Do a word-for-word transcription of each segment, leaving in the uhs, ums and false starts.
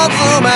妻。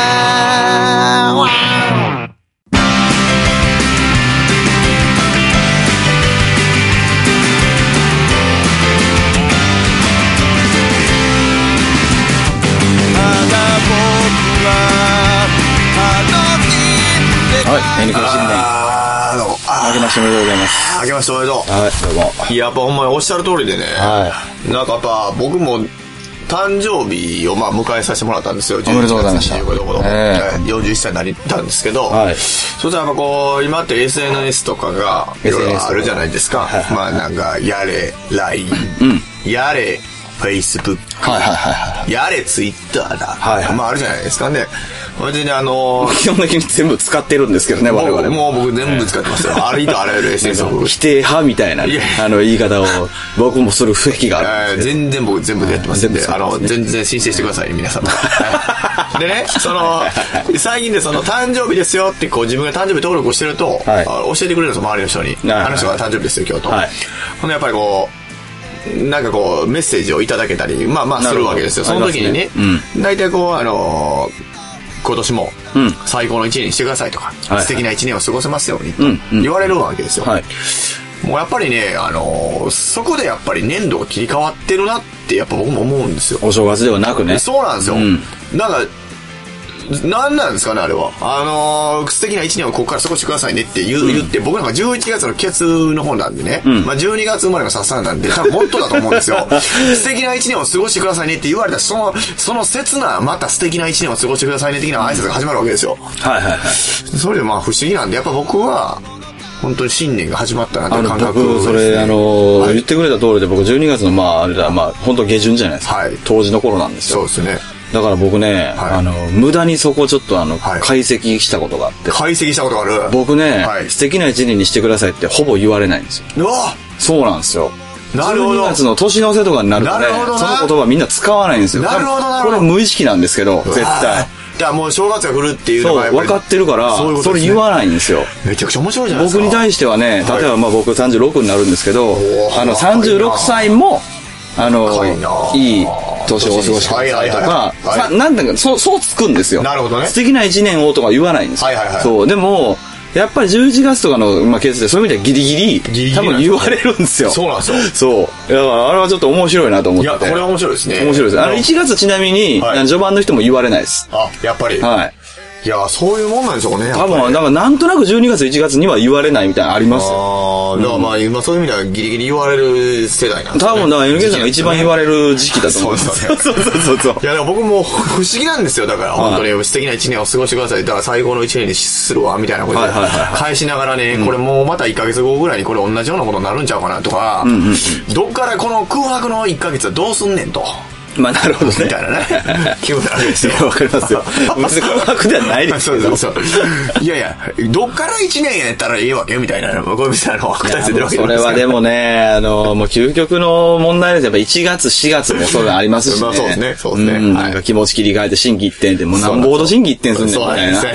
はい、N クロ新年。 あー、どうも。 明けましておめでとうございます。 明けましておめでとう。 はい、どうも。 いや、やっぱほんまにおっしゃる通りでね。 はなんかやっぱ僕も誕生日をまあ迎えさせてもらったんですよ。 おめでとうございました。 じゅういちがつにじゅうごにち、 えー、 よんじゅういっさいになったんですけど、 はい、 そしたらやっぱこう、今って エスエヌエス とかがいろいろあるじゃないですか。はいはい、まあなんか、やれ ライン、うん、やれ Facebook、 はいはいはいはい、 やれ Twitter だ、 はいはい、 まああるじゃないですかね。それでね、あのー、 基本的に全部使ってるんですけどね、我々 も。もう僕全部使ってますよ。ありとあらゆる エスエヌエス を。 否定派みたいな、ね、あの言い方を僕もする不癖があるんです。 全然僕全部でやってますんで、あの、全然申請してください、皆様。でね、その、最近でその誕生日ですよってこう自分が誕生日登録をしてると、はい、教えてくれるんですよ、周りの人に。はい、あの人が誕生日ですよ、今日と。はい、ほんでやっぱりこう、なんかこう、メッセージをいただけたり、まあまあするわけですよ。その時にね、大体、ね、うん、こう、あのー、今年も最高の一年にしてくださいとか、うん、素敵な一年を過ごせますようにと言われるわけですよ。はい、もうやっぱりね、あのー、そこでやっぱり年度が切り替わってるなってやっぱ僕も思うんですよ。 お正月ではなくね。 そうなんですよ。うん、なんか、何なんですかね、あれは。あのー、素敵な一年をここから過ごしてくださいねって言う、うん、言って、僕なんかじゅういちがつのケツの方なんでね、うん、まあじゅうにがつ生まれのサッサンなんで、多分本当だと思うんですよ。素敵な一年を過ごしてくださいねって言われたその、その切な、また素敵な一年を過ごしてくださいね的な挨拶が始まるわけですよ。 はいはいはい。 それでまあ不思議なんで、やっぱ僕は、本当に新年が始まったなっていう感覚、ね、 僕、それ、あのーはい、言ってくれた通りで僕じゅうにがつのまあ、あれだ、まあ、本当下旬じゃないですか。はい。当時の頃なんですよ。 そうですね。 だから僕ね、はい、あの、無駄にそこちょっとあの、はい、解析したことがあって。 解析したことがある僕ね、はい、素敵な一年にしてくださいってほぼ言われないんですよ。 うわそうなんですよ。 なるほど。 じゅうにがつの年の瀬とかになるとね、その言葉みんな使わないんですよ。 なるほどなるほど。 これ無意識なんですけど、絶対。 じゃあもう正月が来るっていうのがそう、分かってるから、そういうことですね、それ言わないんですよ。 めちゃくちゃ面白いじゃないですか。 僕に対してはね、例えばまあ僕さんじゅうろくになるんですけど、あのさんじゅうろくさいも、あの、いい年をお過ごしくださいとか、なんだか、そう、そうつくんですよ。 なるほどね。 素敵な一年をとか言わないんですよ。はいはいはい。そう、でも、やっぱりじゅういちがつとかの、まあ、ケースでそういう意味ではギリギリ、ギリギリ多分言われるんですよ。 そうなんですよ。 そう。だからあれはちょっと面白いなと思ってて。 いや、これは面白いですね。 面白いです。あの、いちがつちなみに、はい、序盤の人も言われないです。 あ、やっぱり。 はい。 いや、そういうもんなんでしょうね。 多分、だからなんとなくじゅうにがついちがつには言われないみたいなのありますよ。 ああ、だからまあ、今そういう意味ではギリギリ言われる世代なんですね。 多分、だから エヌケー さんが一番言われる時期だと思うんですよ。そうそうそうそう。 いや、でも僕も不思議なんですよ。だから、本当に素敵な一年を過ごしてください。だから最高の一年にするわ、みたいなことで。返しながらね、これもうまたいっかげつごぐらいにこれ同じようなことになるんちゃうかなとか、どっからこの空白のいっかげつはどうすんねんと。 まあなるほどね。 みたいなね。気分なわけですよ。 わかりますよ。別に空白ではないですけど。 そうそうそう。いやいや、どっからいちねんやったらいいわけみたいな、こういうみたいなのがふたつ出てるわけですそれはでもね、あの、もう究極の問題です。やっぱいちがつ、しがつもそういうのありますしね。 まあそうですね。そうですね。 うん。なんか気持ち切り替えて心機一転で、もう何ぼほど心機一転すんねんみたいな。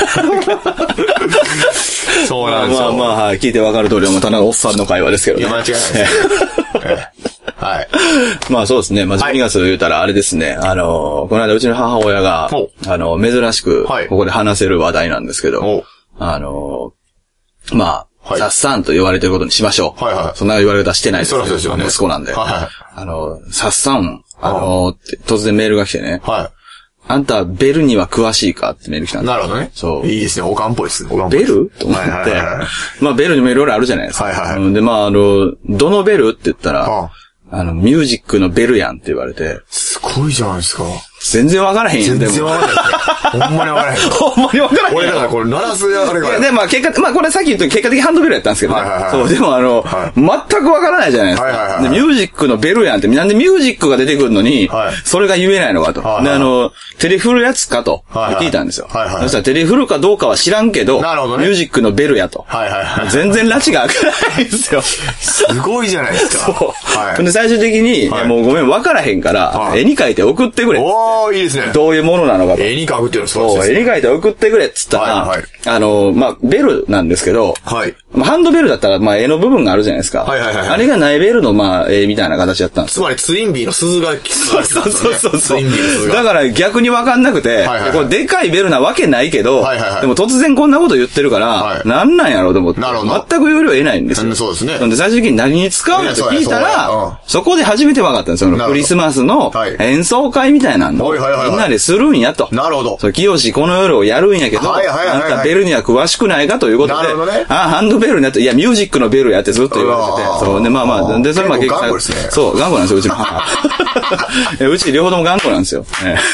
そうなんですよ。 まあまあ、はい。聞いてわかる通りは、ただのおっさんの会話ですけどね。 いや、間違いないです。はい。 まあそうですね。まあじゅうにがつ言うたらあれですね。あの、この間うちの母親が、あの、珍しく、ここで話せる話題なんですけど、あの、まあ、さっさんと言われてることにしましょう。はいはい。そんな言われ方してないですけど、息子なんで。はいはい。あの、さっさん、あの、突然メールが来てね。はい。あんた、ベルには詳しいかってメール来たんです。 なるほどね。そう。いいですね。オカンっぽいですね。オカンベルと思って。まあ、ベルにもいろいろあるじゃないですか。はいはい。で、まあ、あの、どのベルって言ったら、あの、ミュージックのベルやんって言われて。 すごいじゃないですか。 全然わからへんやん。 全然わからへん。ほんまにわからへん。 ほんまにわからへん。 俺だからこれ鳴らすやあれが。 で、まあ結果、まあこれさっき言った結果的ハンドベルやったんですけどね。そう、でもあの、全くわからないじゃないですか。で、ミュージックのベルやんって、なんでミュージックが出てくるのに、それが言えないのかと。で、あの、テレフルやつかと聞いたんですよ。そしたらテレフルかどうかは知らんけど、ミュージックのベルやと。全然拉致が開かないんですよ。 すごいじゃないですか。 そう。で、最終的に、もうごめん、わからへんから、絵に描いて送ってくれ。 ああ、いいですね。 どういうものなのかと。 絵に描くっていうのはそうです。そう、絵に描いて送ってくれっつったら、はいはい、あの、まあ、ベルなんですけど、はい。ハンドベルだったら、まあ、絵の部分があるじゃないですか。はいはいはい。あれがないベルの、まあ、絵みたいな形だったんです。 つまり、ツインビーの鈴が、 そうそうそうそう。ツインビーの鈴が。だから逆にわかんなくて、はいはいはい、これでかいベルなわけないけど、はいはいはい、でも突然こんなこと言ってるから、はい、なんなんやろうと思って。なるほど。全く要領得ないんですよ。 うん、そうですね。 なんで最終的に何に使うのって聞いたら、そ, うん、そこで初めて分かったんですよ。クリスマスの演奏会みたいなのをみんなでするんやと。 なるほど。 そう、清この夜をやるんやけど、はいはいはいはい、あんたベルには詳しくないかということで、なるほどね、あ、ハンドベルになって、いや、ミュージックのベルやってずっと言われてて、そう、で、まあまあ、で、それまあ結構、ね、そう、頑固なんですよ、うちの母。うち両方とも頑固なんですよ。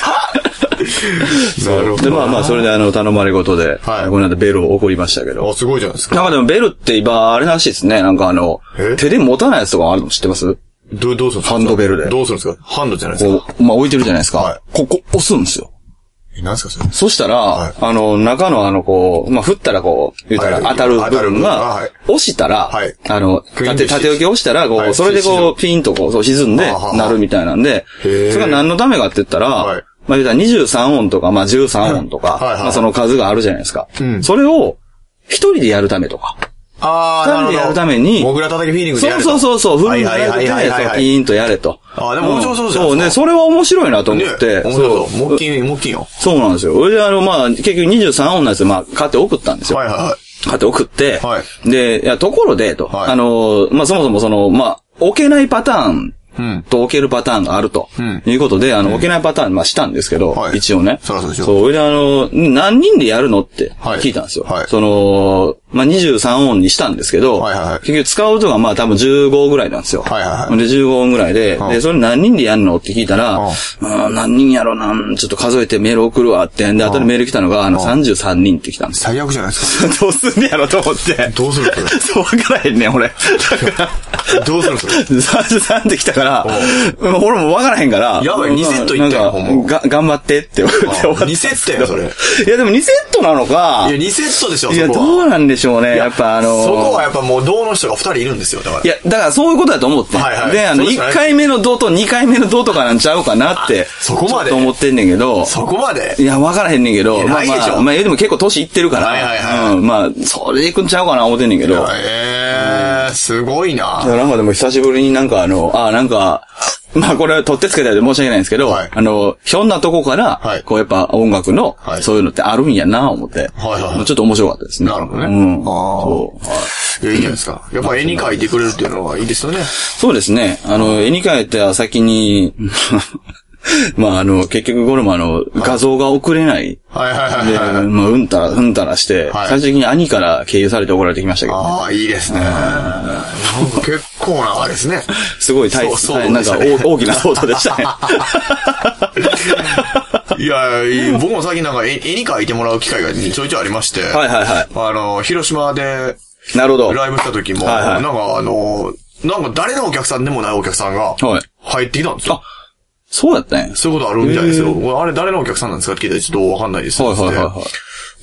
なるほど。で、まあまあ、それであの、頼まれ事で、はい、この間ベルを送りましたけど。 あ、すごいじゃないですか。 なんかでもベルって今、あれらしいですね。なんかあの、手で持たないやつとかあるの知ってます？ どう、どうするんですか？ ハンドベルで。 どうするんですか？ハンドじゃないですか。 こう、まあ置いてるじゃないですか。はい、ここ押すんですよ。 え、なんですかそれ？ そしたら、はい、あの、中のあの、こう、まあ、振ったらこう、言ったら当たる部分が、押したら、はい、あの、縦、縦置き押したら、こう、はい、それでこう、ピンとこう、そう沈んで、なるみたいなんで、それが何のためかって言ったら、はい、まあ、言ったらにじゅうさん音とか、まあ、じゅうさん音とか、はいはいはい、まあ、その数があるじゃないですか。うん、それを、一人でやるためとか。 ああ、なるほど。 二人でやるために。 モグラ叩きフィーリングでやると。 そうそうそう、フルにやるために、ピーンとやれと。 ああ、でも面白そうじゃん。 そうね、それは面白いなと思って。 面白そう。もっきん、もっきんよ。 そうなんですよ。それであの、まあ、結局にじゅうさん音のやつ、まあ、買って送ったんですよ。はいはいはい。買って送って、はい。で、いや、ところで、と。はい。あの、まあ、そもそもその、まあ、置けないパターン。うん。と置けるパターンがあると。うん。いうことで、あの、置けないパターン、まあ、したんですけど、はい。一応ね。そうそうそう。そう。で、あの、何人でやるのって聞いたんですよ。はい。その、まあ、にじゅうさん音にしたんですけど、はいはいはい。結局使う音がまあ多分じゅうごぐらいなんですよ。はいはいはい。で、じゅうご音ぐらいで、で、それ何人でやるのって聞いたら、うん、何人やろな、ちょっと数えてメール送るわって、で、後でメール来たのが、あの、さんじゅうさんにんって来たんです。 最悪じゃないですか。どうすんねやろと思って。 どうするそれ。 そう、わからへんねん、俺。だから、 どうするそれ。 さんじゅうさんって来たから、俺もわからへんから、 やばい、にセットいったよ、ほんま。 が、頑張ってって言われて終わった。 にセットや、それ。 いや、でもにセットなのか。 いや、にセットでしょ、 いや、どうなんでしょうね、やっぱ。あのー、 そこはやっぱもう銅の人がふたりいるんですよ、だから。 いや、だからそういうことだと思って。はいはい。で、あの、いっかいめの銅とにかいめの銅とかなんちゃうかなって。 そこまでと思ってんねんけど。 そこまでいや、わからへんねんけど。 ないでしょ。 まあ、まあ、でも結構年いってるから。はいはいはい。うん、まあ、それでいくんちゃうかな思ってんねんけど。 へえー、すごいな。 いや、なんかでも久しぶりになんかあの、あ、なんか、まあこれは取ってつけたりで申し訳ないんですけど、はい、あの、ひょんなとこから、はい、こうやっぱ音楽の、はい、そういうのってあるんやな、思って。はいはいはい、ちょっと面白かったですね。 なるほどね。 うん。 あそう。はい。いや、いいじゃないですか。やっぱ絵に描いてくれるっていうのはいいですよね。 そうですね。あの、絵に描いては先に、まああの、結局これもあの、画像が送れない。はいはいはい、はい。で、まあ、うんたら、うんたらして、はい、最終的に兄から経由されて怒られてきましたけど、ね。 ああ、いいですね。なんか結構なあれですね。 すごい大切、ね、なんか大きな騒動でしたね。 いや、僕も最近なんか絵に描いてもらう機会がちょいちょいありまして。はいはいはい。あの、広島で、なるほど。ライブした時も、はいはい、なんかあの、なんか誰のお客さんでもないお客さんが、入ってきたんですよ。はい、あそうやったね。 そういうことあるみたいですよ。あれ誰のお客さんなんですかって聞いたらちょっとわかんないですよ。はいはいはいはい。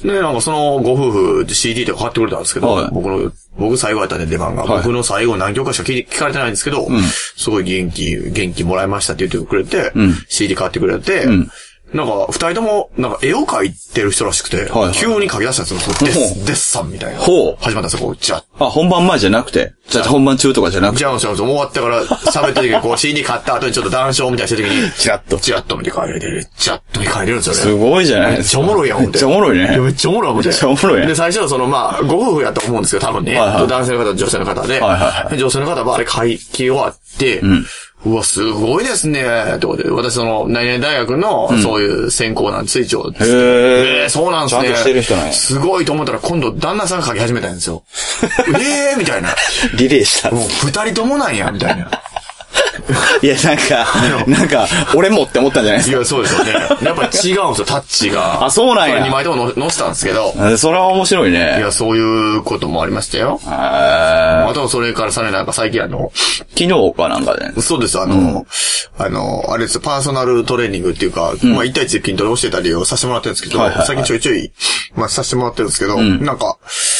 で、なんかそのご夫婦で シーディー とか買ってくれたんですけど、はい、僕の、僕最後やったね、出番が。はい、僕の最後何曲かしか聞, 聞かれてないんですけど、うん、すごい元気、元気もらいましたって言ってくれて、うん、シーディー 買ってくれて、うん、なんか、二人とも、なんか、絵を描いてる人らしくて、はいはい、急に描き出したんですよ。デッ、デッサンみたいな。ほう。始まったんですよ、こう、じゃあ。本番前じゃなくてじゃあ、本番中とかじゃなくてじゃあ、じゃあ、終わってから、喋った時に、こう、シーディー 買った後にちょっと談笑みたいなしてる時に、 チラッと。 チラッと見て帰れてる。チラッと見て帰れるんですよね。 すごいじゃないですか。 めっちゃおもろいやん、 めっちゃおもろいね。 めっちゃおもろい思って。 めっちゃおもろいね。 で、最初はその、まあ、ご夫婦やと思うんですけど、多分ね。はいはい、男性の方、女性の方で。はいはいはい、女性の方はあれ、書き終わって、うんうわ、すごいですね。ってことで、私その、何々大学の、そういう専攻なん追徴です。へー。えー、そうなんですね。 ちゃんとしてる人なんや。 すごいと思ったら、今度、旦那さんが書き始めたんですよ。えーみたいな。 リレーした。 もう、二人ともなんや、みたいな。 いや、なんか、なんか、俺もって思ったんじゃないですか。 いや、そうですよね。やっぱ違うんですよ、タッチが。 あ、そうなんや。 にまいとも載せたんですけど。 それは面白いね。 いや、そういうこともありましたよ。あと、それからさらになんか最近あの、 昨日かなんかで、ね。 そうです、あの、うん、あの、あれです、パーソナルトレーニングっていうか、うん、まあ、一対一で筋トレをしてたりをさせてもらってるんですけど、はいはいはい、最近ちょいちょい、まあ、させてもらってるんですけど、うん、なんか、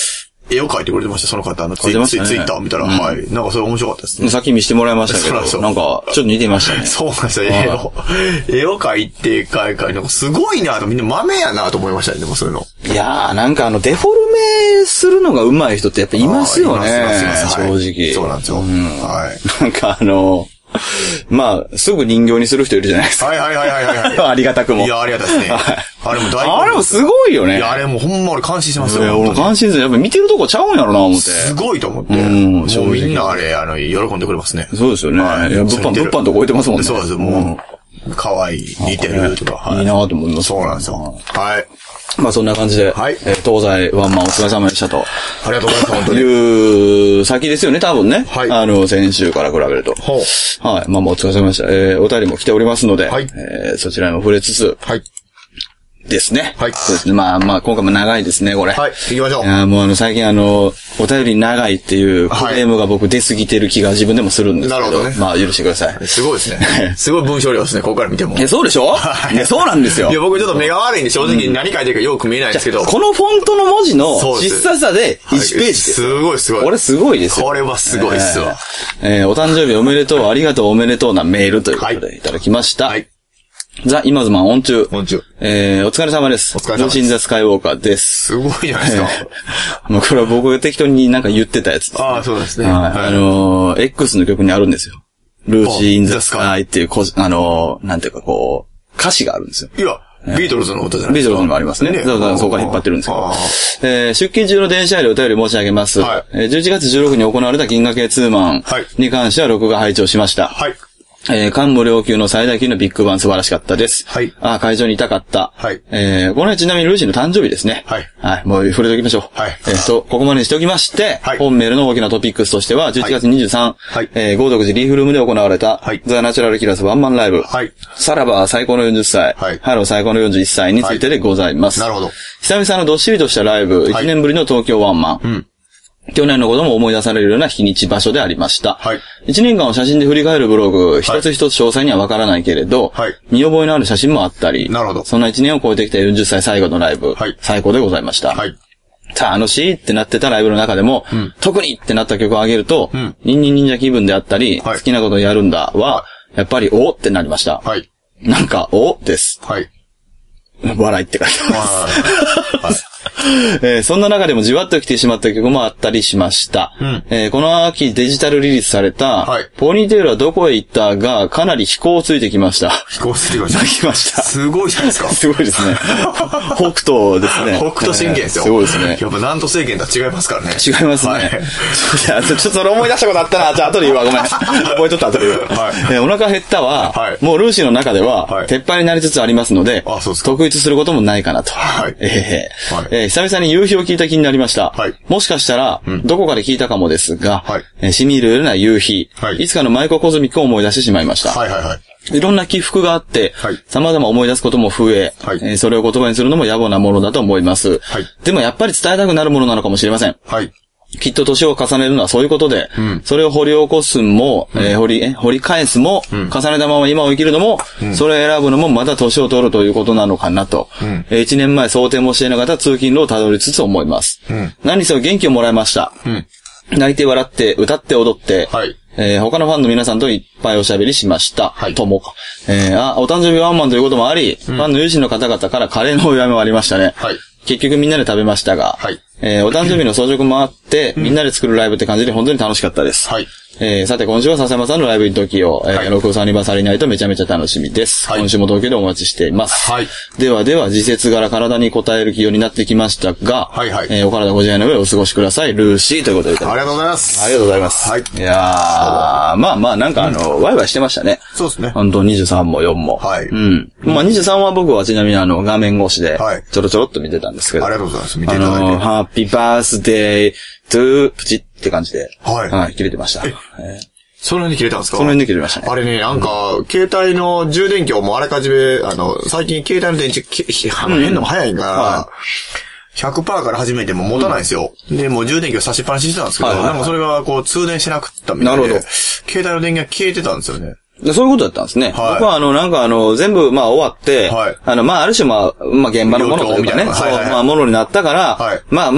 絵を描いてくれてました、その方のツイ描いてましたね。 ツイッターを見たら、うん、はい。なんかそれ面白かったですね。 さっき見せてもらいましたけど、そうなんか、ちょっと似てましたね。 そうなんですよ、絵を。絵を描いて、描い描いて、すごいなと、みんな豆やなと思いましたね、でもそういうの。 いやー、なんかあの、デフォルメするのが上手い人ってやっぱいますよね。いますいます、正直。 そうなんですよ。うん、はい。 なんかあの、まあ、すぐ人形にする人いるじゃないですか。 はいはいはいはいはい。 ありがたくも。 いや、ありがたいですね。はい、あれも大あれもすごいよね。 いや、あれもほんま俺感心してますよ。いや、 俺感心する。やっぱ見てるとこちゃうんやろな、思って。 すごいと思って。うん。もうみんなあれ、あの、喜んでくれますね。 そうですよね。はい、いや、物販、物販とこ置いてますもんね。 そうですよ、もう。可愛い、似てるとか。 はい。いいなと思います。 そうなんですよ。はい。 まあそんな感じで、はい、えー、東西ワンマンお疲れ様でしたと。 ありがとうございます、本当に。 いう先ですよね、多分ね。 はい。 あの、先週から比べると。 ほう。 はい。まあまあお疲れ様でした。えー、お便りも来ておりますので、 はい。 えー、そちらにも触れつつ、 はい。 ですね。 はい。 そうですね。まあまあ、今回も長いですね、これ。 はい。行きましょう。 いや、もうあの、最近あの、お便り長いっていうクレームが僕出過ぎてる気が自分でもするんですけど。なるほどね。まあ、許してください。 すごいですね。すごい文章量ですね、ここから見ても。 え、そうでしょはい。いや、そうなんですよ。 いや、僕ちょっと目が悪いんで正直何書いてるかよく見えないんですけど。 このフォントの文字の小ささでいちページです。 すごいすごい。 これすごいですよ。 これはすごいっすわ。 えー、お誕生日おめでとう、ありがとう、おめでとうなメールということでいただきました。はい。ザ・イマズマンオンチュー。 オンチュー。 えー、お疲れ様です。 お疲れ様です。 ルーシン・ザ・スカイウォーカーです。 すごいじゃないですか。 もうこれは僕が適当になんか言ってたやつです、ね。 ああ、そうですね。 はい。あのー、X の曲にあるんですよ。ルーシー・イン・ザ・スカイっていう、あのー、なんていうかこう、歌詞があるんですよ。 いや、ビートルズの歌じゃないですか。 ビートルズもありますね。ね、だからそこから引っ張ってるんですけど。えー、出勤中の電車よりお便り申し上げます。はい。えー、じゅういちがつじゅうろくにちに行われた銀河系ツーマンに関しては録画拝聴しました。はい。えー、感無量級の最大級のビッグバン素晴らしかったです。はい。あ、会場にいたかった。はい。えー、この辺ちなみにルーシーの誕生日ですね。はい。はい。もう触れておきましょう。はい。えっと、ここまでにしておきまして、はい。本メールの大きなトピックスとしては、じゅういちがつにじゅうさん、はい。えー、豪徳寺リーフルームで行われた、はい。ザ・ナチュラルキラスワンマンライブ。はい。さらば最高のよんじゅっさい。はい。ハロー最高のよんじゅういっさいについてでございます。なるほど。久々のどっしりとしたライブ、いちねんぶりの東京ワンマン。うん。去年のことも思い出されるような日にち場所でありました。はい。一年間を写真で振り返るブログ、一つ一つ詳細にはわからないけれど、はい。見覚えのある写真もあったり、なるほど。そんな一年を超えてきたよんじゅっさい最後のライブ、はい。最高でございました。はい。楽しいってなってたライブの中でも、うん、特にってなった曲を上げると、うん、ニンニン忍者気分であったり、はい、好きなことをやるんだは、やっぱりおってなりました。はい。なんか、おです。はい。笑いって書いてます。はい。えー、そんな中でもじわっと来てしまった曲もあったりしました。うん、えー、この秋デジタルリリースされた、はい、ポニーテールはどこへ行ったが、かなり飛行をついてきました。 飛行ついてきました。 きました。 すごいじゃないですか。 すごいですね。北斗ですね。 北斗神拳ですよ。 すごいですね。 やっぱ南都政権とは違いますからね。 違いますね。はい、ちょっとそれ思い出したことあったな。じゃあ後で言うわ。ごめん。覚えとった後で言う。はい、えー、お腹減ったは、はい、もうルーシーの中では、はい、鉄板になりつつありますので、あ、そうですか。特筆することもないかなと。はい、えーはいえー、久々に夕日を聞いた気になりました。はい、もしかしたら、うん、どこかで聞いたかもですが、はいえー、しみるような夕日、はい、いつかのマイココズミックを思い出してしまいました。はいはいはいいろんな起伏があって、はい、様々思い出すことも増え、はいえー、それを言葉にするのも野暮なものだと思います。はい、でもやっぱり伝えたくなるものなのかもしれません。はい、きっと年を重ねるのはそういうことで、うん、それを掘り起こすも、うんえー、掘り、掘り返すも、うん、重ねたまま今を生きるのも、うん、それを選ぶのもまた年を取るということなのかなと、うんえー、いちねんまえ想定もしていなかった通勤路をたどりつつ思います。うん、何せ元気をもらいました。うん、泣いて笑って、歌って踊って、はいえー、他のファンの皆さんといっぱいおしゃべりしました。はい。とも。えー、あ、お誕生日ワンマンということもあり、うん、ファンの有志の方々からカレーのお祝いもありましたね。はい。結局みんなで食べましたが、はい。えー、お誕生日の装飾もあって、うん、みんなで作るライブって感じで本当に楽しかったです。はい。えー、さて今週は笹山さんのライブに時を、えー、はい、ろくアニバーサリーナイトめちゃめちゃ楽しみです。はい。今週も東京でお待ちしています。はい。ではでは、時節柄体に応える気ようになってきましたが、はいはい。えー、お体ご自愛の上お過ごしください。ルーシーということでいただきます。 ありがとうございます。 ありがとうございます。はい。いやー、まあまあなんかあの、うん、ワイワイしてましたね。 そうですね。 本当にじゅうさんもよんも。はい。うん。まあにじゅうさんは僕はちなみにあの、画面越しで、はい。ちょろちょろっと見てたんですけど。 ありがとうございます。見ていただいて。あの、ハッピーバースデー、トゥー、プチって感じで。はい。はい、切れてました。ええーその辺に切れたんですか？ その辺に切れましたね。 あれね、なんか、うん、携帯の充電器をもうあらかじめ、あの、最近携帯の電池、あの、変のも早いから、ひゃくパーセント から始めても持たないんですよ。うん、で、もう充電器を差しっぱなししてたんですけど、はいはいはい、なんかそれがこう通電しなくったみたいで、なるほど。携帯の電源が消えてたんですよね。 そういうことだったんですね。はい、僕はあの、なんかあの、全部まあ終わって、はい、あの、まあある種まあ、まあ現場のものというかね、そう、まあものになったから、はい、まあまあ、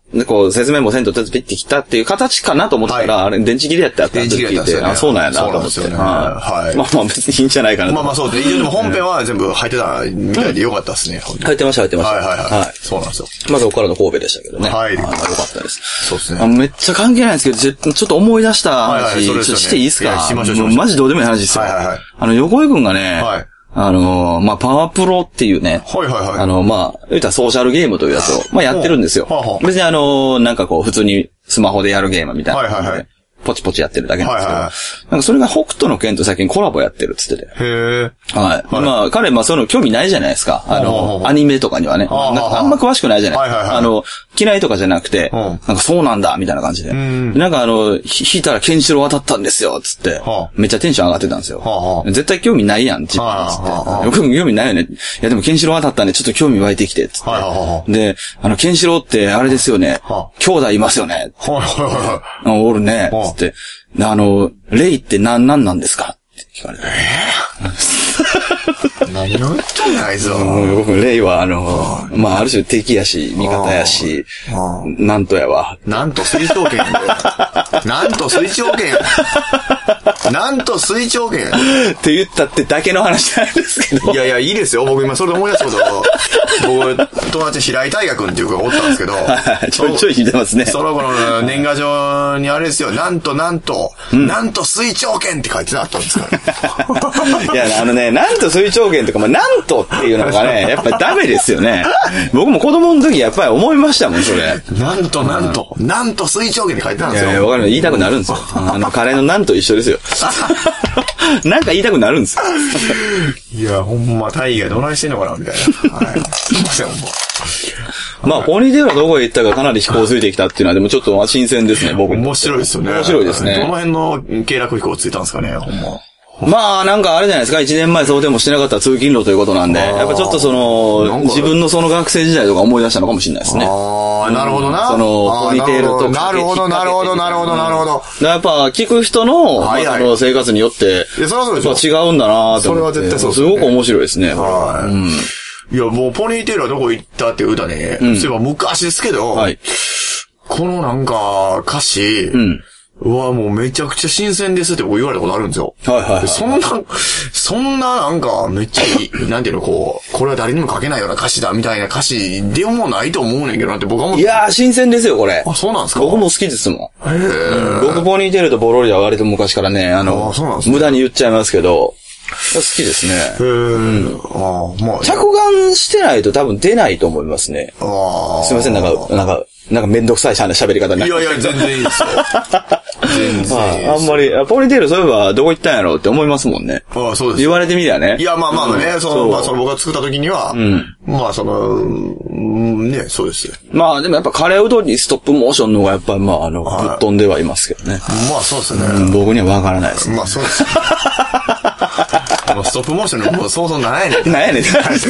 で、こう、説明もせんと、とりあえずピッて切ったっていう形かなと思ったら、はい、あれ、電池切れやったって聞いて、あ、そうなんやなと思って。そうなんですよね。はい。まあまあ別にいいんじゃないかなと。 まあまあそうで、一応でも本編は全部入ってたみたいでよかったですね。 入ってました、入ってました。 はいはいはい。そうなんですよ。 まずここからの神戸でしたけどね。 はい。あ、よかったです。 そうですね。 めっちゃ関係ないんですけど、ちょっと思い出した話、ちょっとしていいですか？ しましょうしましょう。 マジどうでもいい話ですよ。はいはいはい。あの、横井くんがね、はい。あのー、まあ、パワープロっていうね。 はいはいはい。 あの、まあ、言ったらソーシャルゲームというやつを、まあ、やってるんですよ。はあはあ、別にあのー、なんかこう、普通にスマホでやるゲームみたいな。はいはいはい。ポチポチやってるだけなんですけど。はいはいはい、なんかそれが北斗の拳と最近コラボやってるって言ってて。 へー。 はい。はい、まあ、彼、まあ、そういうの興味ないじゃないですか。あの、アニメとかにはね。なんかあんま詳しくないじゃないですか。はいはいはい、あの、嫌いとかじゃなくて、なんかそうなんだ、みたいな感じで。なんかあの、引いたらケンシロウ当たったんですよ、つって。めっちゃテンション上がってたんですよ。はあ、絶対興味ないやん、自分つって。よく興味ないよね。いやでもケンシロウ当たったんでちょっと興味湧いてきて、つって。はあ、で、あの、ケンシロウってあれですよね。はあ、兄弟いますよね。はあ、おるね、つって。あの、レイって何、何なんですかって聞かれて。 えー、何を言ってんのあいつは。 僕、レイはあの、まあ、ある種敵やし、味方やし、なんとやわ。 なんと水長剣やで。なんと水長剣やで。なんと水長剣やで。 って言ったってだけの話なんですけど。 いやいや、いいですよ。僕今それで思い出したことを、僕、友達平井大河君っていう子がおったんですけど。 ちょいちょい聞いてますね。 その子の年賀状にあれですよ。なんとなんと、うん、なんと水長剣って書いてあったんですから。 いや、あのね、なんと水長剣とか、まあ、なんとっていうのがね、やっぱりダメですよね。僕も子供の時やっぱり思いましたもん、それ。 なんとなんと、うん、なんと水長剣って書いてあるんですよ。 いやいや、わかる。言いたくなるんですよ。あの、カレーのなんと一緒ですよ。なんか言いたくなるんですよ。 いや、ほんま、大河どないしてんのかな、みたいな。はい。すいません、ほんま。 まあ、ポニーテールはどこへ行ったかかなり飛行ついてきたっていうのは、でもちょっと新鮮ですね、僕に。 面白いですよね。 面白いですね。 どの辺の経絡飛行ついたんですかね、ほんま。 まあ、なんかあれじゃないですか、一年前想定もしてなかった通勤路ということなんで、やっぱちょっとその、自分のその学生時代とか思い出したのかもしれないですね。 ああ、なるほどな。 その、ポニーテールとか。 なるほど、なるほど、なるほど、なるほど。 やっぱ、聞く人の、はいはい、まあ、その生活によって、 いや、それはそうでしょ。違うんだなと思って。 それは絶対そうですね。すごく面白いですね。 はい。うん。いや、もう、ポニーテールはどこ行ったっていう歌ね、うん、そういえば昔ですけど、はい、このなんか、歌詞、うんうわ、もうめちゃくちゃ新鮮ですって僕言われたことあるんですよ。 はいはい、はい。 そんな、そんななんかめっちゃいい、なんていうのこう、これは誰にも書けないような歌詞だみたいな歌詞でもないと思うねんけどなって僕は思って。 いやー、新鮮ですよ、これ。 あ、そうなんですか？ 僕も好きですもん。 へー。 うん、僕、ポニーテールとボロリは割と昔からね、あの、あそうなんですね、無駄に言っちゃいますけど、好きですね。 へー。うん、あまあ。 着眼してないと多分出ないと思いますね。 あすいません、なんか、なんか、なんかめんどくさい喋り方になって。 いやいや、全然いいですよ。全然いいです。 あんまり、ポニーテールそういえばどこ行ったんやろうって思いますもんね。 ああ、そうです。 言われてみりゃね。 いや、まあまあね、うん、その、まあその僕が作った時には、うん、まあその、うん、ね、そうですよ。 まあでもやっぱカレーうどんにストップモーションの方がやっぱりまああの、ぶっ飛んではいますけどね。 まあそうですね。 うん、僕にはわからないです、ね。 まあそうです。もうストップモーションのもう想像なんやねん。 なんやねん。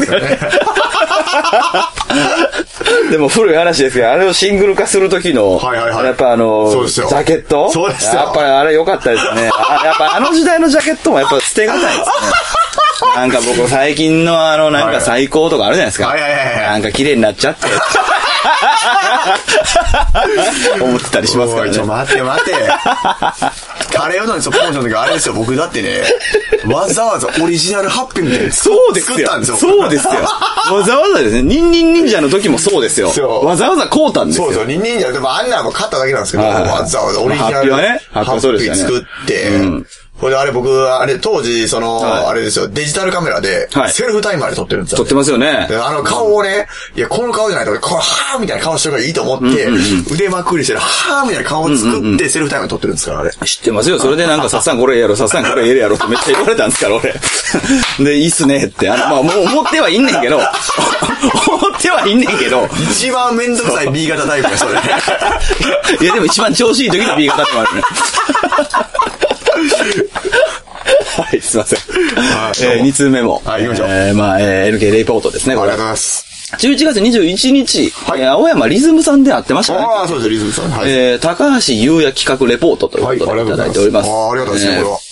でも古い話ですけど、あれをシングル化するときの、はいはいはい、やっぱあの、そうですよ。ジャケットそうですよ。 やっぱりあれ良かったですね。やっぱあの時代のジャケットもやっぱ捨てがたいですね。なんか僕最近のあのなんか最高とかあるじゃないですか。はいはいはい、なんか綺麗になっちゃって。思ってたりしますからね。 ちょ、待って待って。カレーうどんにストップモーションの時あれですよ、僕だってね、わざわざオリジナルハッピーみたいなそうですよ。 作ったんですよ。 そうですよ。わざわざですね。ニンニン忍者の時もそうですよ。わざわざ買うたんですよ。 そうですよ。ニンニン忍者、でもあんなのも買っただけなんですけど、わざわざオリジナルハッピー作って、これであれ僕、あれ、当時、その、はい、あれですよ、デジタルカメラで、セルフタイマーで撮ってるんですよ。 撮ってますよね。 あの顔をね、いや、この顔じゃないと、こう、はぁーみたいな顔してるからいいと思って、うんうんうん、腕まくりしてる、はぁーみたいな顔を作って、セルフタイマーで撮ってるんですから、あれ。 知ってますよ。それでなんか、さっさんこれやろ、さっさんこれやるやろってめっちゃ言われたんですから、俺。で、いいっすねって。あの、まあ、もう思ってはいんねんけど、思ってはいんねんけど。 一番めんどくさい ビー 型タイプや、それ。 いや、でも一番調子いい時の ビー 型ってもあるね。はい、すいません。はい、えー、に通目も。 はい、行きましょう。 えー、まあ、えー、エヌケー レポートですね、これ。 ありがとうございます。 じゅういちがつにじゅういちにち、はい、えー、青山リズムさんで会ってましたね。 ああ、そうです、リズムさん。はい。 えー、高橋優也企画レポートということでいただいております。 ああ、ありがとうございますね、これは。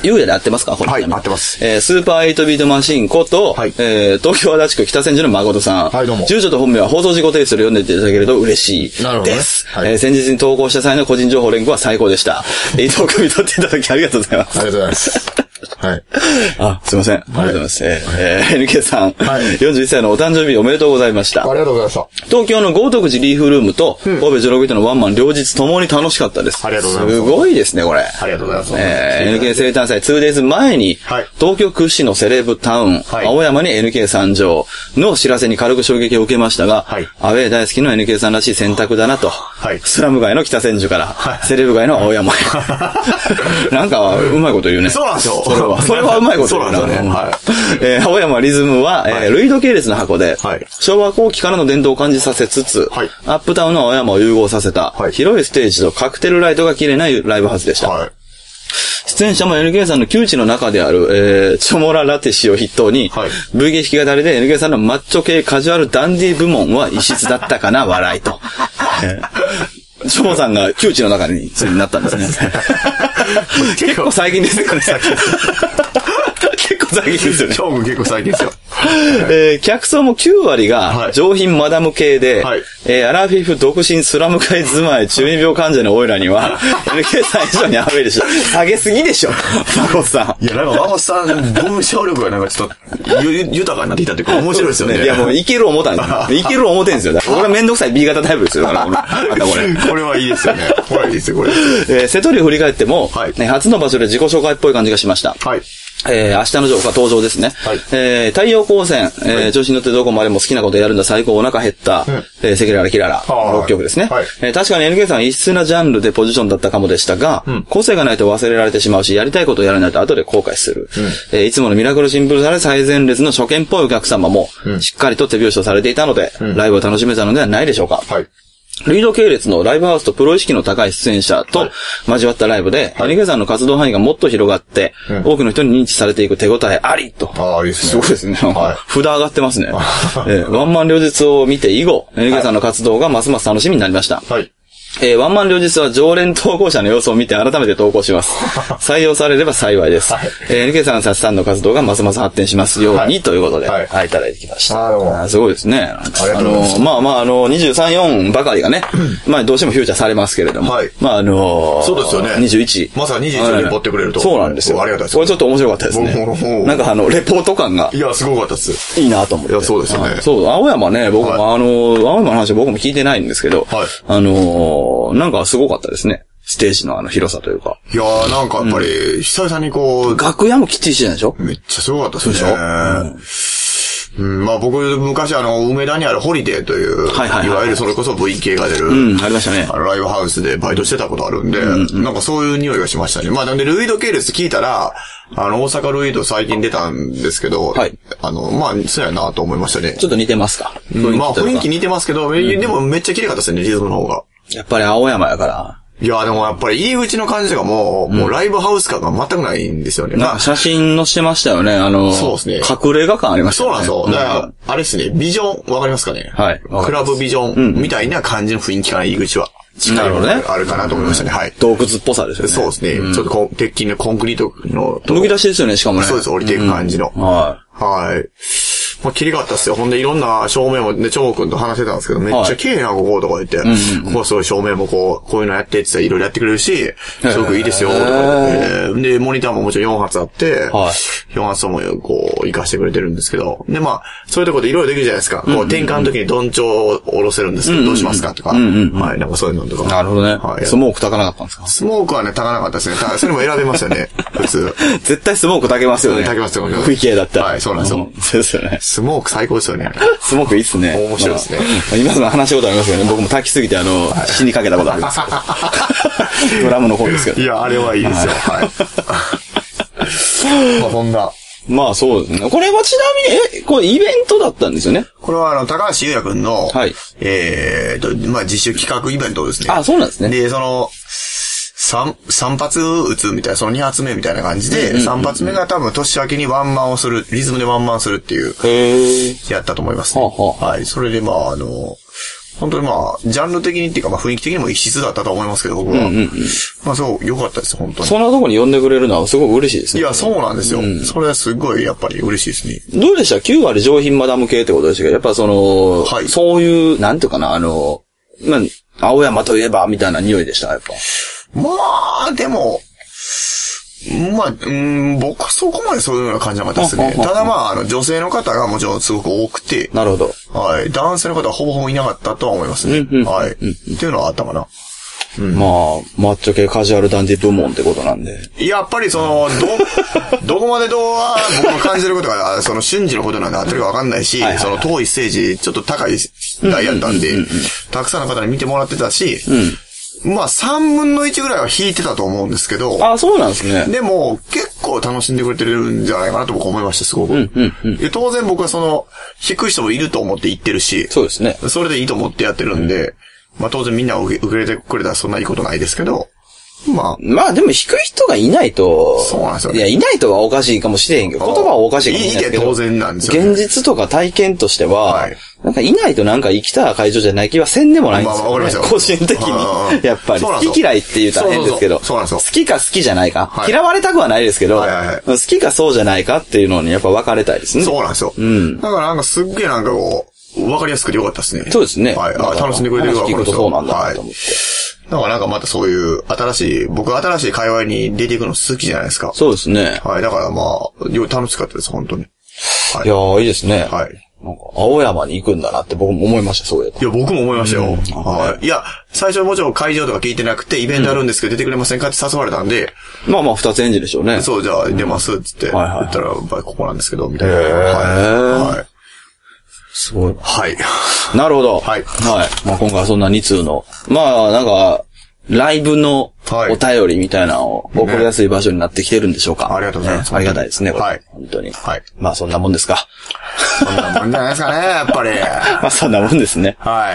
ゆうやで合ってますか？ はい、合ってます。 えー、スーパーエイトビートマシンこと、はい、えー、東京足立区北千住の誠さん。はい、どうも。住所と本名は放送事故提出で読んでいただけると嬉しい。なるほど、ね。です。はい、えー、先日に投稿した際の個人情報連呼は最高でした。伊藤組取っていただきありがとうございます。 ありがとうございます。はい。 あ、すいません。ありがとうございます。はい、えー、エヌケー さん、はい、よんじゅういっさいのお誕生日おめでとうございました。 ありがとうございました。 東京の豪徳寺リーフルームと、神戸じゅうろくビートのワンマン両日ともに楽しかったです。 ありがとうございます。 すごいですね、これ。 ありがとうございます。 えー、エヌケー 生誕祭 ツーデイズ 前に、はい、東京屈指のセレブタウン、はい、青山に エヌケー 参上の知らせに軽く衝撃を受けましたが、はい、アウェー大好きの エヌケー さんらしい選択だなと、はい、スラム街の北千住から、はい、セレブ街の青山へ。なんか、うまいこと言うね。 そうなんですよ。 それは、それはうまいこと言うな。そうなんですよね。はい。えー、青山リズムは、えー、ルイド系列の箱で、はい、昭和後期からの伝統を感じさせつつ、はい、アップタウンの青山を融合させた、はい、広いステージとカクテルライトが綺麗なライブハウスでした。はい、出演者も エヌケー さんの窮地の中である、えー、チョモララテシを筆頭に、はい、V 芸弾き語りで エヌケー さんのマッチョ系カジュアルダンディ部門は異質だったかな、笑いと。チョモさんが窮地の中になったんですね。結構最近ですよね、結構最近ですよね。 チョモ結構最近ですよ。 えー、客層もきゅう割が上品マダム系で、はい、えー、アラフィフ独身スラム街住まい中二病患者のオイラには エヌケー さん以上にアウェイでしょ。下げすぎでしょ、マコさん。いや、なんかマコさん文章力がなんかちょっと豊かになってきたっていうか面白いですよね。 いや、もういける思ったんですよ。いける思ってんですよ。これめんどくさい B 型タイプですよ。だからまたこれ。これはいいですよね。これはいいですよ、これ。 えー、瀬戸利を振り返っても、はい、ね、初の場所で自己紹介っぽい感じがしました。はい。えー、明日のジョーカー登場ですね。はい、えー、太陽光線、えー、調子に乗ってどこまでも好きなことやるんだ、最高お腹減った、うん、えー、セキララキララ、ろっきょくですね。はい、えー、確かに エヌケー さんは異質なジャンルでポジションだったかもでしたが、うん、個性がないと忘れられてしまうし、やりたいことをやらないと後で後悔する。うん、えー、いつものミラクルシンプルさで最前列の初見っぽいお客様も、うん、しっかりと手拍子をされていたので、うん、ライブを楽しめたのではないでしょうか。はい、リード系列のライブハウスとプロ意識の高い出演者と交わったライブで、はい、エヌケー さんの活動範囲がもっと広がって、うん、多くの人に認知されていく手応えありと。 ああ、いいですね。 すごいですね。はい、札上がってますね。えー、ワンマン両日を見て以後、エヌケー さんの活動がますます楽しみになりました。はい、えー、ワンマン両日は常連投稿者の様子を見て改めて投稿します。採用されれば幸いです。はい、えー、エヌケー さんさんの活動がますます発展しますように、はい、ということで、はい、はい、いただいてきました。ああ、すごいですね。あの、まあまあ、あの、にじゅうさん、よんばかりがね、まあどうしてもフューチャーされますけれども、はい、まああのー、 そうですよね。 にじゅういち。 まさかにじゅういちに持ってくれると。 そうなんですよ。 ありがたいです。 これちょっと面白かったですね。なんかあの、レポート感が。 いや、すごかったです。 いいなと思って。 いや、そうですよね。 そう、青山ね、僕も、はい、あの、青山の話は僕も聞いてないんですけど、はい、あのー、なんかすごかったですね。ステージのあの広さというか。 いやー、なんかやっぱり、久々にこう、 楽屋もきっちりしてたでしょ？ めっちゃすごかったですね。うん、まあ僕、昔あの、梅田にあるホリデーという、はいはいはい、いわゆるそれこそ V 系が出る、 うん、ありましたね。 あの、ライブハウスでバイトしてたことあるんで、うんうん、なんかそういう匂いがしましたね。まあなんで、ルイド系列聞いたら、あの、大阪ルイド最近出たんですけど、はい。あの、まあ、そうやなと思いましたね。 ちょっと似てますか？ うん、まあ雰囲気似てますけど、うん、でもめっちゃ綺麗かったですね、リズムの方が。 やっぱり青山やから。 いや、でもやっぱり入り口の感じがもう、うん、もうライブハウス感が全くないんですよね。 なんか写真載してましたよね。あの、そうですね。隠れ家感ありましたね。 そうなんですよ。だから、あれですね、ビジョン、わかりますかね？はい。クラブビジョンみたいな感じの雰囲気かな、入り口は。 なるほどね。 あるかなと思いましたね。はい。 洞窟っぽさですよね。 そうですね。うん、ちょっとこ鉄筋のコンクリートの。 むき出しですよね、しかもね。 そうです、降りていく感じの。うん、はい。はい。まあ、綺麗かったっすよ。ほんでいろんな照明もね、チョモ君と話してたんですけど、めっちゃ綺麗な、こことか言って、はい、ここはすごい照明もこう、こういうのやってって言ったらいろいろやってくれるし、すごくいいですよ、とか言って、で、モニターももちろんよん発あって、はい、よん発ともこう、活かしてくれてるんですけど、で、まあ、そういうところでいろいろできるじゃないですか。こう、転換の時にどんちょう下ろせるんですけど、どうしますかとか、はい、なんかそういうのとか。 なるほどね。はい。スモーク炊かなかったんですか？ スモークはね、炊かなかったですね。それも選べますよね、普通。 絶対スモーク炊けますよね。 炊けますよね。 不意形だったら。 はい、そうなんですよ。 そうですよね。 スモーク最高ですよね。 スモークいいっすね。 面白いですね。 まあ、今の話したことありますけどね、僕も炊きすぎてあの、はい、死にかけたことあります。ドラムの方ですけど。 いや、あれはいいですよ。はい。まあ、そんな。 まあそうですね。これはちなみに、え、これイベントだったんですよね。 これはあの、高橋優也くんの、はい。えーと、まあ自主企画イベントですね。 あ、そうなんですね。 で、その、三、三発撃つみたいな、その二発目みたいな感じで、三発目が多分年明けにワンマンをする、リズムでワンマンするっていう、へー。やったと思いますね。はあはあ、はい。それでまあ、あの、 本当にまあ、ジャンル的にっていうか、まあ雰囲気的にも異質だったと思いますけど、僕は。うんうんうん、まあそう、良かったです、本当に。 そんなとこに呼んでくれるのはすごく嬉しいですね。 いや、そうなんですよ。うん、それはすごい、やっぱり嬉しいですね。 どうでした ?きゅう 割上品マダム系ってことでしたけど、やっぱその、はい、そういう、なんていうかな、あの、まあ、青山といえば、みたいな匂いでした、やっぱ。 まあ、でも、まあ、うん、僕はそこまでそういうような感じじゃなかったですね。ただまあ、あの、女性の方がもちろんすごく多くて。 なるほど。 はい。男性の方はほぼほぼいなかったとは思いますね。うんうん、はい、うん。っていうのはあったかな。 うん、まあ、マッチョ系カジュアルダンディ部門ってことなんで。 やっぱりその、ど、どこまでどうは僕が感じてることが、その瞬時のことなんであってるかわかんないし、はいはいはい、その遠いステージ、ちょっと高い台やったんで、たくさんの方に見てもらってたし、うんまあ、三分の一ぐらいは弾いてたと思うんですけど。 あ、そうなんですね。 でも、結構楽しんでくれてるんじゃないかなと僕思いました、すごく。うんうんうん、当然僕はその、弾く人もいると思って言ってるし。 そうですね。 それでいいと思ってやってるんで、うん、まあ当然みんな受け入れてくれたらそんないいことないですけど。まあ。 まあでも弾く人がいないと。 そうなんですよ、ね。 いや、いないとはおかしいかもしれへんけど、言葉はおかしいかもしれないけど。 いいで当然なんですよ、 ね。現実とか体験としては、はい、なんかいないとなんか生きた会場じゃない気はせんでもないんですよ、ね。まあ、わかりますよ。個人的に。やっぱり。好き嫌いって言うたら変ですけど。 そうなんですよ。 好きか好きじゃないか。はい、嫌われたくはないですけど、はいはいはい、好きかそうじゃないかっていうのにやっぱ分かれたいですね。 そうなんですよ。うん。だからなんかすっげえなんかこう、分かりやすくてよかったですね。 そうですね。 はい。あ楽しんでくれてるわけですよ。 聞くとそうなんだなと思って。 だからなんかまたそういう新しい、僕新しい界隈に出ていくの好きじゃないですか。 そうですね。 はい。だからまあ、楽しかったです、本当に。 はい。いやー、いいですね。 はい。 なんか、青山に行くんだなって僕も思いました、そうやって。 いや、僕も思いましたよ。うん、はい。いや、最初もちろん会場とか聞いてなくて、イベントあるんですけど出てくれませんかって誘われたんで。 まあまあ、二つ返事でしょうね。 そう、じゃあ出ます、つって。はいはい。言ったら、ここなんですけど、みたいな。 はい。 はい。 すごい。 はい。 なるほど。 はい。 はい。まあ今回はそんなに通の。まあなんか、ライブのお便りみたいなのを送りやすい場所になってきてるんでしょうか。 ね、ありがとうございます。 ね、ありがたいですね、これ。 はい。 本当に。 はい。 まあそんなもんですか。 そんなもんじゃないですかね、やっぱり。 まあそんなもんですね。 はい。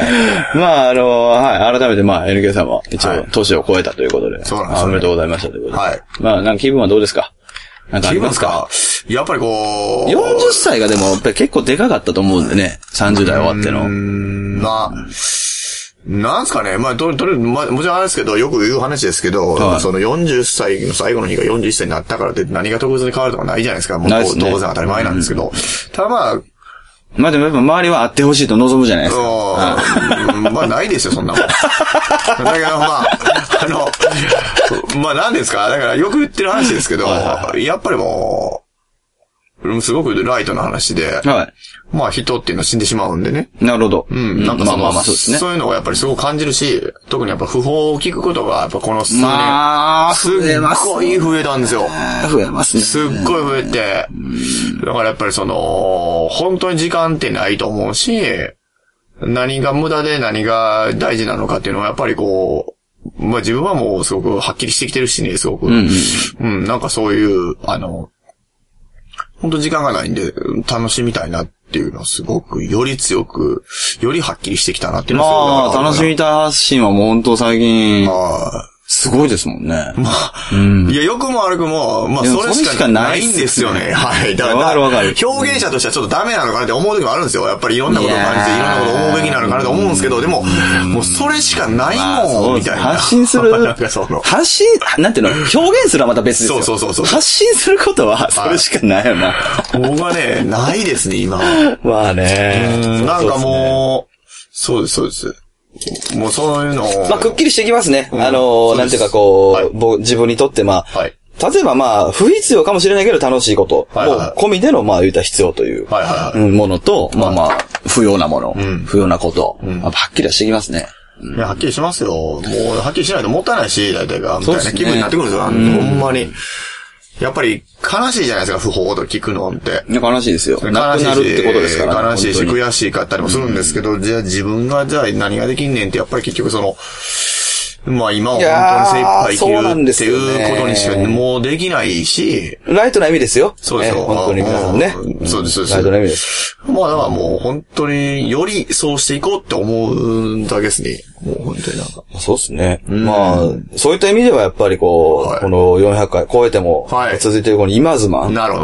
まああの、はい。改めてまあ エヌケー さんは一応年を超えたということで。 そうなんですね。 おめでとうございましたということで。 はい。 まあなんか気分はどうですか？なんかありますか？ やっぱりこう。 よんじゅっさいがでもやっぱり結構でかかったと思うんでね。さんじゅう代終わっての。 うーん。まあ。なんすかね。まあ、と、とりあえず、まあ、もちろんあれですけど、よく言う話ですけど、はい、そのよんじゅっさいの最後の日がよんじゅっさいになったからって何が特別に変わるとかないじゃないですか。もう、ね、当然当たり前なんですけど。うん、ただまあ、 まあでもやっぱ周りはあってほしいと望むじゃないですか。 うん、まあないですよ、そんなもん。だけどまあ、あの、まあ何ですか。だからよく言ってる話ですけど、はいはいはい、やっぱりもう、すごくライトな話で、はい、まあ人っていうのは死んでしまうんでね。 なるほど。 うん。なんかその、まあまあまあそうですね。そういうのをやっぱりすごく感じるし、特にやっぱ不法を聞くことが、やっぱこの数年、まあ、すっごい増えたんですよ。 増えますね。 すっごい増えて、だからやっぱりその、本当に時間ってないと思うし、何が無駄で何が大事なのかっていうのはやっぱりこう、まあ自分はもうすごくはっきりしてきてるしね、すごく。うん、うん。うん、なんかそういう、あの、本当時間がないんで、楽しみたいなっていうのはすごく、より強く、よりはっきりしてきたなっていうのはまあ、楽しみたい発信はもう本当最近、すごいですもんね。 まあ、うん、いや、良くも悪くも、まあ、それしかないんですよね。はい。だから、 わかるわかる。 表現者としてはちょっとダメなのかなって思う時もあるんですよ。やっぱりいろんなことを感じて、いろんなことを思うべきなのかなと思うんですけど、でも、もうそれしかないもん、みたいな。 発信する、発信、なんていうの、表現するはまた別ですよ。 そうそうそう。 発信することは、それしかないよな。 僕はね、ないですね、今。 まあね。 なんかもう、そうです、そうです。もうそういうのを。 まあ、くっきりしてきますね。うん、あのー、なんていうかこう、はい、自分にとってまあ、はい、例えばまあ、不必要かもしれないけど楽しいこと。はいはいはい、もう込みでのまあ言うたら必要という、はいはいはい、ものと、まあまあ、不要なもの、うん、不要なこと、うん、まあ、はっきりしてきますね。 うん、いや、はっきりしますよ。もう、はっきりしないともったいないし、大体が、みたいな気分になってくるんですよ。ほんまに。やっぱり悲しいじゃないですか、不法と聞くのって。 悲しいですよ。なくなるってことですからね。悲しいし、悔しかったりもするんですけど、うん、じゃあ自分がじゃあ何ができんねんって、やっぱり結局その、まあ今は本当に精一杯生きるっていうことにしかもうできないし。 ライトな意味ですよ。 そうですよ。 本当に皆さんね。 そうです、そうです。 ライトな意味です。 まあだからもう本当によりそうしていこうって思うだけですね。もう本当になんか。 そうですね。まあ、そういった意味ではやっぱりこう、このよんひゃっかい超えても続いているこの今妻。 なるほどね。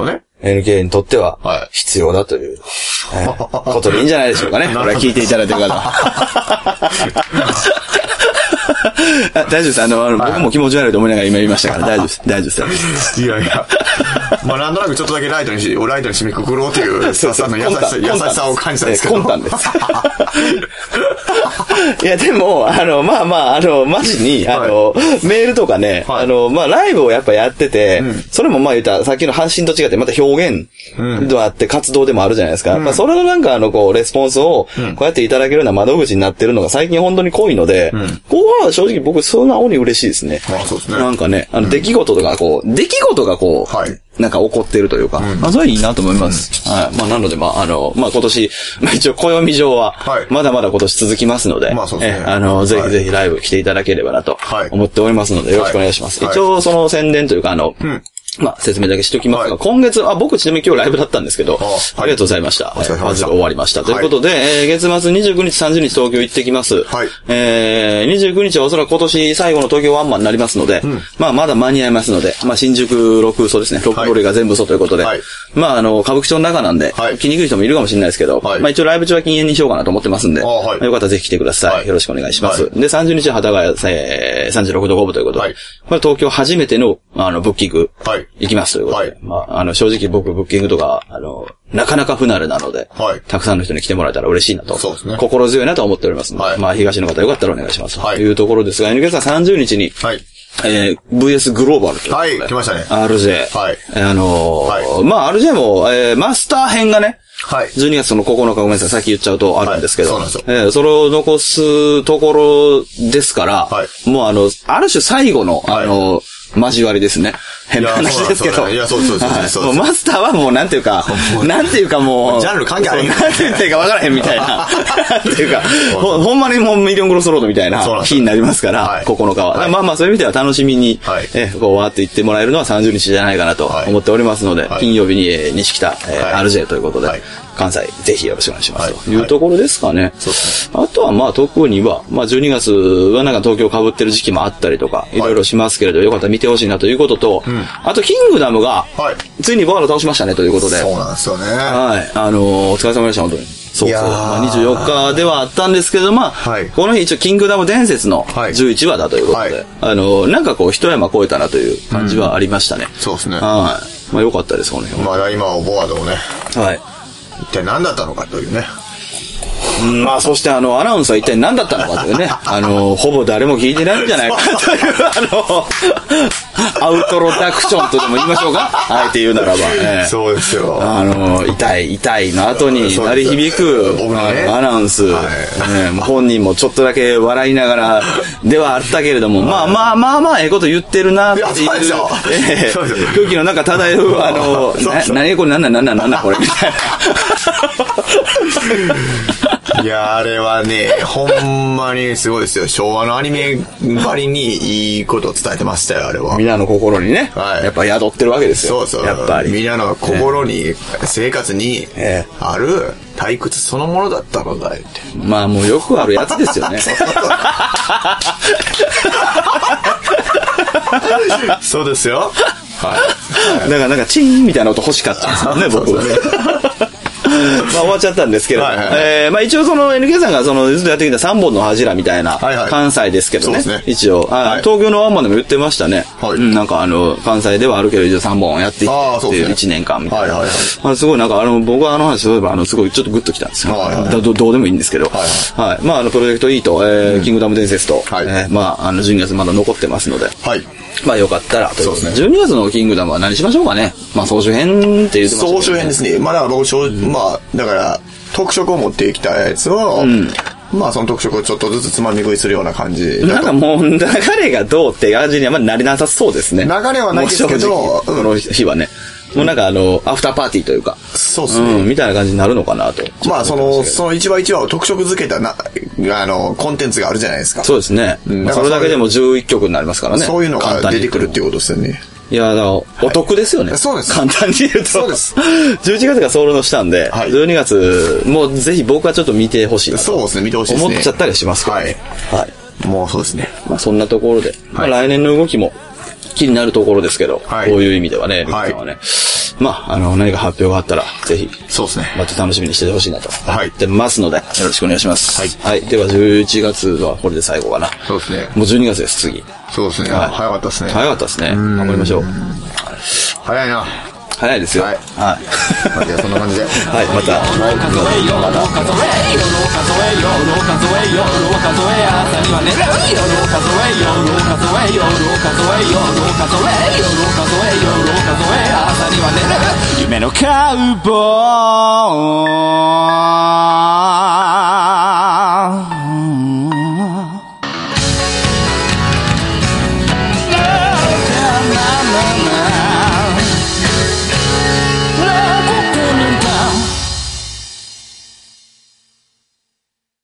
エヌケー にとっては必要だという、はいえー、ことでいいんじゃないでしょうかね。これ聞いていただいてる方は。大丈夫です。あの、はい、僕も気持ち悪いと思いながら今言いましたから大丈夫です。大丈夫です。 いやいや。まあなんとなくちょっとだけライトにし、ライトに締めくくろうというスタッフさんの優しさ、優しさを感じたんですけど。 魂胆です。いやでも、あの、まあまあ、あの、マジに、あの、はい、メールとかね、はい、あの、まあライブをやっぱやってて、うん、それもまあ言ったらさっきの発信と違ってまた表現であって活動でもあるじゃないですか。うん、まあそれのなんかあの、こう、レスポンスをこうやっていただけるような窓口になってるのが最近本当に濃いので、うん、ここは正直僕素直に嬉しいですね。 まあそうですね。 なんかね、あの、出来事とかこう、出来事がこう、はい、なんか起こっているというか、うん、まあそれはいいなと思います。うん、はい。まあなのでまああの、まあ今年、まあ一応暦上は、まだまだ今年続きますので、はい、まあそうですね。え、あの、ぜひぜひライブ来ていただければなと思っておりますので、よろしくお願いします。はい、一応その宣伝というかあの、うんまあ、説明だけしときますが、はい、今月、あ、僕ちなみに今日ライブだったんですけど、あ, あ, ありがとうございました。 お疲れ様でした。 まず終わりました。ということで、はい、えー、月末にじゅうくにち、さんじゅうにち東京行ってきます。はい。えー、にじゅうくにちはおそらく今年最後の東京ワンマンになりますので、うん、まあ、まだ間に合いますので、まあ、新宿ろく嘘ですね。ろく通りが全部嘘ということで、はい、まあ、あの、歌舞伎町の中なんで、はい、来にくい人もいるかもしれないですけど、はい、まあ、一応ライブ中は禁煙にしようかなと思ってますんで、はいまあ、よかったらぜひ来てください。はい、よろしくお願いします。はい、で、さんじゅうにちは幡ヶ谷、えー、さんじゅうろくどごぶということで、はい、これ東京初めての、あの、ブッキング、はい、行きますということで、はいまあ、あの、正直僕、ブッキングとか、あの、なかなか不慣れなので、はい、たくさんの人に来てもらえたら嬉しいなと、そうですね。心強いなと思っておりますので、はい、まあ、東の方よかったらお願いします。はい、というところですが、エヌケー さんさんじゅうにちに、はい、えー、ブイエス グローバルということで。 はい、来ましたね。 アールジェー。はい。あのー、はい、まあ、アールジェー も、えー、マスター編がね、はい。じゅうにがつのここのかごめんなさい、さっき言っちゃうとあるんですけど。はい、そうなんですよ。えー、それを残すところですから、はい。もうあの、ある種最後の、あの、はい交わりですね。変な話ですけど。 いや、そうそうそうそう。 もうマスターはもうなんていうか、なんていうかもう。 ジャンル関係ある。 なんて言っていいか分からへんみたいな。なんていうか、ほ, ほんまにもうミリオンクロスロードみたいな日になりますから、ここのかは。はい、まあまあそういう意味では楽しみに、はい、えこうわーって言ってもらえるのはさんじゅうにちじゃないかなと思っておりますので、はい、金曜日に、えー、西北、えーはい、アールジェー ということで、はい関西、ぜひよろしくお願いします。というところですかね。はい、そうですね。あとはまあ特には、まあじゅうにがつはなんか東京被ってる時期もあったりとか、いろいろしますけれど、よかったら見てほしいなということと、うん、あとキングダムが、はい、ついにボアロ倒しましたねということで。 そうなんですよね。 はい。あのー、お疲れ様でした、本当に。そうそう。まあにじゅうよっかではあったんですけど、まあ、はい、この日一応キングダム伝説のじゅういちわだということで、はい、あのー、なんかこう一山越えたなという感じはありましたね。 うん、そうですね。 はい。まあよかったです、この辺は。 まあ今はボアロをね。 はい。 一体何だったのかというね。 うん、まあ、そしてあの、アナウンスは一体何だったのかというね。あの、ほぼ誰も聞いてないんじゃないかという、あの、アウトロダクションとでも言いましょうかあえて言うならば。えー、 そうですよ。 あの、痛い、痛いの後に鳴り響く、ね、アナウンス、はいね。本人もちょっとだけ笑いながらではあったけれども、はい、まあまあまあまあ、ええこと言ってるなっていう、いえー、空気の中漂う、あの、な、何これなんなんなんなんなんなんこれみたいな。 いや、あれはね、ほんまにすごいですよ。昭和のアニメばりにいいことを伝えてましたよ、あれは。 みんなの心にね、はい、やっぱ宿ってるわけですよ。そうそう。やっぱり。 みんなの心に、えー、生活にある退屈そのものだったのだよって。 まあもうよくあるやつですよね。 そうですよ。 はい。だからなんかチーンみたいな音欲しかったんですよね、僕はね。まあ終わっちゃったんですけど、はいはいはい、えー、まあ一応その エヌケー さんがそのずっとやってきたさんぼんの柱みたいな、はいはい、関西ですけど ね, ね一応、はい、東京のワンマンでも言ってましたね、はい、うん、なんかあの関西ではあるけど一応さんぼんやっていってっていういちねんかんみたいな、はいはいはい、まあ、すごいなんかあの僕はあの話そういえばあのすごいちょっとグッときたんですよ、はいはい、ど, どうでもいいんですけど、はいはいはい、まああのプロジェクト E と、えーうん、キングダム伝説と、はい、えー、まああのじゅうにがつまだ残ってますので、はい、まあよかったらということで、じゅうにがつのキングダムは何しましょうかね。まあ総集編って言ってましたね。 総集編ですね。まあだから僕、うん、まあだから特色を持ってきたやつを、うん、まあその特色をちょっとずつつまみ食いするような感じ。 なんかもう流れがどうって感じにはまあなりなさそうですね。 流れはないですけど、 この日はね。もうなんかあの、アフターパーティーというか。 そうですね、 うん。みたいな感じになるのかなと。 まあその、その一話一話を特色付けたな、あの、コンテンツがあるじゃないですか。 そうですね。うん、それだけでもじゅういっきょくになりますからね。 そういうのが出てくるっていうことですよね。 いや、だからお得ですよね、はい。そうです。簡単に言うと。そうです。じゅういちがつがソウルのしたんで、はい、じゅうにがつ、もうぜひ僕はちょっと見てほしいなと。 そうですね、見てほしいですね。 思っちゃったりしますけど、ね。はい。はい。もうそうですね。 まあそんなところで、はい、まあ来年の動きも気になるところですけど、はい、こういう意味ではね、はい、はね。 まあ、あの、何か発表があったら、ぜひ。 そうですね。 また楽しみにしててほしいなと。 はい。 ってますので、よろしくお願いします。はい。はい。では、じゅういちがつはこれで最後かな。 そうですね。 もうじゅうにがつです、次。 そうですね。はい、早かったですね。 早かったですね。頑張りましょう。 早いな。 早いですよ。はい。はい。 まあ、じゃあそんな感じで。 はい、また。はい、また。夢のカウボーイ